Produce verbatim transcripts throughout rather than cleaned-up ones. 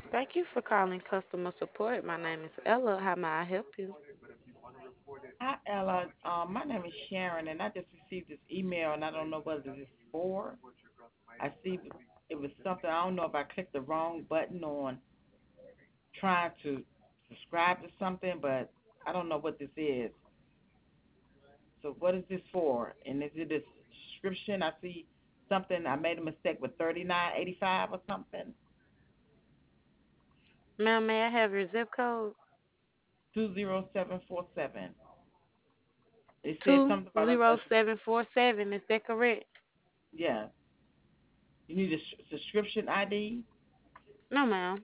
Thank you for calling customer support. My name is Ella. How may I help you? Hi, Ella. Um, my name is Sharon, and I just received this email, and I don't know what it is for. I see it was something. I don't know if I clicked the wrong button on trying to subscribe to something, but I don't know what this is. So, what is this for? And is it a subscription? I see something. I made a mistake with thirty nine eighty five or something. Ma'am, may I have your zip code? Two zero seven four seven. It said Two something about a, a zero seven four seven. Is that correct? yeah. You need a s- subscription I D. No, ma'am.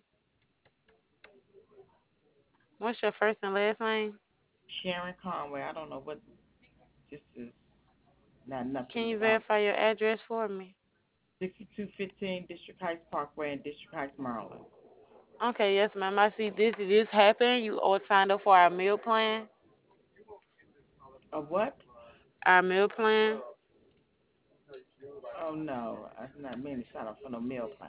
What's your first and last name? Sharon Conway. I don't know what this is. Not Can nothing you about verify your address for me? sixty-two fifteen District Heights Parkway in District Heights, Maryland. Okay, yes, ma'am. I see this. This happened. You all signed up for our meal plan. A what? Our meal plan. Oh no, I did not mean to sign up for no meal plan.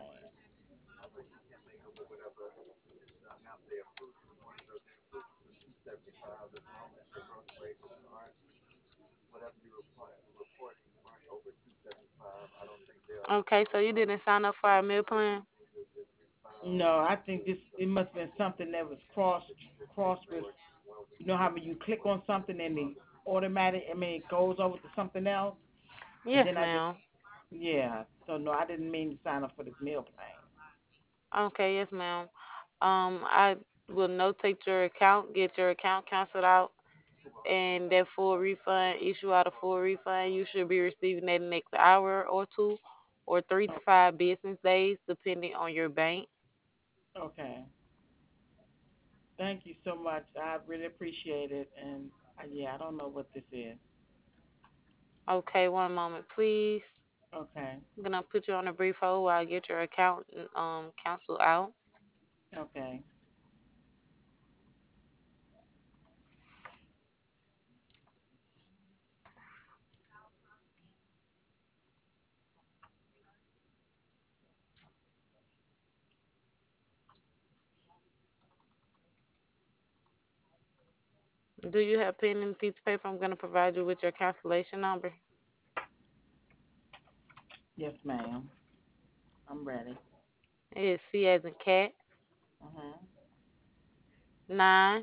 Okay, so you didn't sign up for our meal plan. No, I think this it must have been something that was crossed crossed with you know how when you click on something and it automatic I mean it goes over to something else and Yes, then I just ma'am. yeah. So no, I didn't mean to sign up for this meal plan. Okay, yes, ma'am. Um, I will notate your account, get your account canceled out, and that full refund, issue out a full refund. You should be receiving that in the next hour or two, or three to Oh, five business days, depending on your bank. okay. Thank you so much. I really appreciate it and uh, yeah, I don't know what this is. Okay, one moment, please. Okay. I'm gonna put you on a brief hold while I get your account um canceled out. Okay. Do you have pen and piece of paper? I'm gonna provide you with your cancellation number. Yes, ma'am. I'm ready. It is C as in cat, Uh-huh. nine,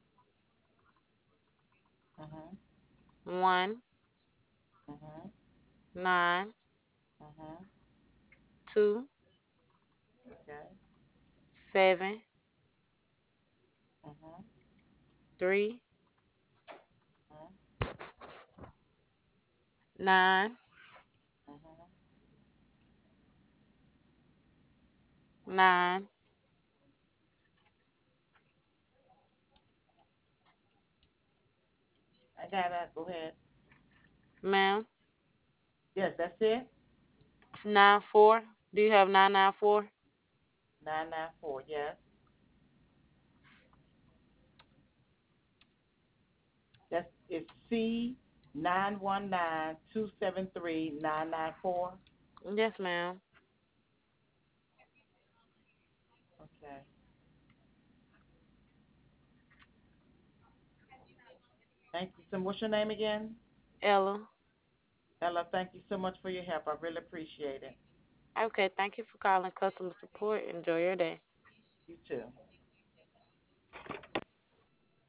Uh-huh. one, Uh-huh. nine, Uh-huh. two, Okay. seven, Uh-huh. three, Uh-huh. nine, Uh-huh. nine. I got that. Go ahead. Ma'am, Yes, that's it. nine four. Do you have nine nine four? Nine nine four. Yes. That's it's C nine one nine two seven three nine nine four. Yes, ma'am. Okay. Thank you. So what's your name again? Ella. Ella, thank you so much for your help. I really appreciate it. Okay, thank you for calling customer support. Enjoy your day. You too.